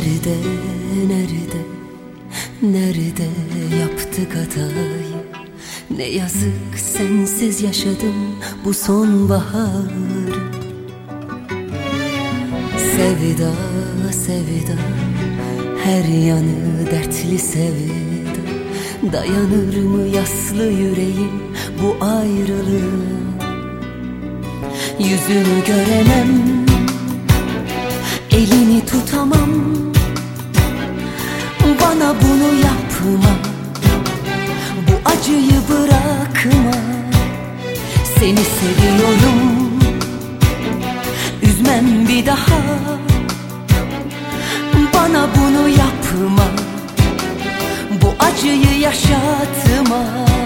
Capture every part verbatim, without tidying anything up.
Nerede, nerede, nerede yaptık hatayı? Ne yazık sensiz yaşadım bu sonbahar. Sevda, sevda, her yanı dertli sevda. Dayanır mı yaslı yüreğim bu ayrılığa? Yüzünü göremem, elini tutamam. Bana bunu yapma, bu acıyı bırakma. Seni seviyorum, üzmem bir daha. Bana bunu yapma, bu acıyı yaşatma.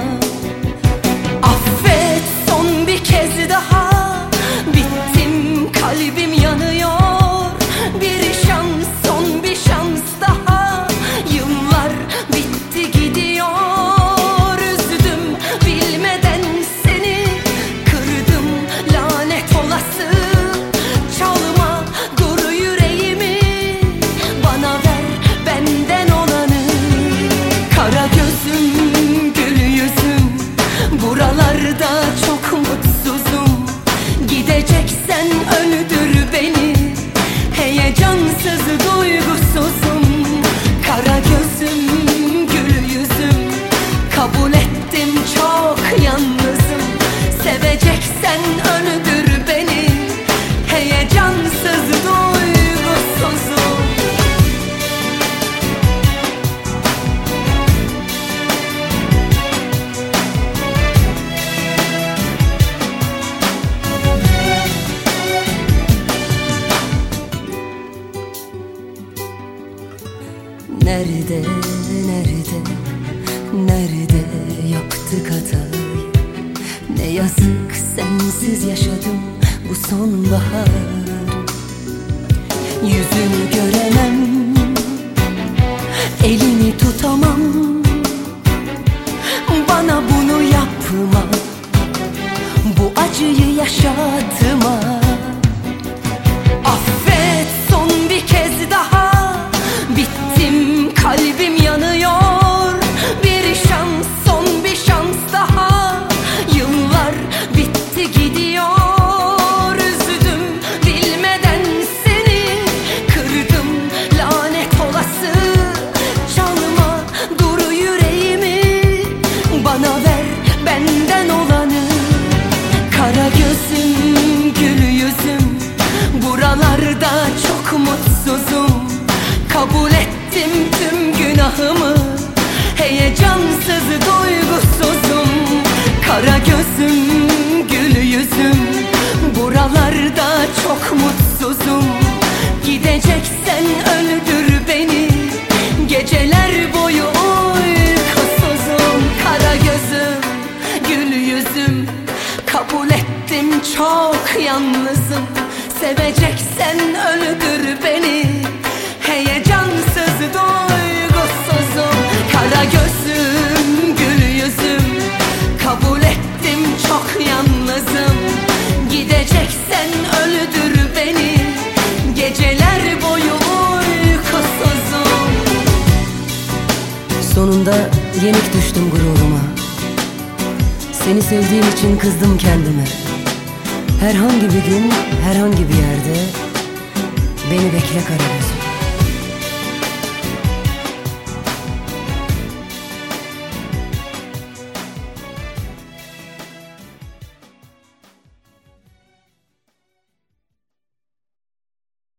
Affet son bir kez daha, bittim kalbim yanıyor. Bir şans, son bir şans daha. Yıllar bitti gidiyor. Üzdüm bilmeden seni, kırdım lanet olası. Çalma dur yüreğimi, bana ver benden olanı. Kara gözüm, gül yüzüm, buralarda çok mutsuzum. Gideceksen öldür beni, heyecansız duygusuzum. Kara gözüm, gül yüzüm, kabul ettim çok yalnızım. Seveceksen öldür beni, heyecansız duygusuzum. Nerede, nerede, nerede yaptık hatayı? Ne yazık sensiz yaşadım bu sonbahar. Yüzünü göremem, elini tutamam. Bana bunu yapma, bu acıyı yaşatma. Affet son bir kez daha, bittim kalbim yanıyor. Bir şans, son bir şans daha. Yıllar bitti gidiyor. Üzdüm bilmeden seni, kırdım lanet olası. Çalma dur yüreğimi, bana ver benden olanı. Kara gözüm, gül yüzüm, buralarda çok mutsuzum. Kabul ettim tüm günahımı, heyecansız duygusuzum. Kara gözüm, gül yüzüm, buralarda çok mutsuzum. Gideceksen öldür beni, geceler boyu uykusuzum. Kara gözüm, gül yüzüm, kabul ettim çok yalnızım. Seveceksen öldür beni, heyecansız duygusuzum. Kara gözüm, gül yüzüm, kabul ettim çok yalnızım. Gideceksen öldür beni, geceler boyu uykusuzum. Sonunda yenik düştüm gururuma. Seni sevdiğim için kızdım kendime. Herhangi bir gün, herhangi bir yerde beni bekle kara gözüm.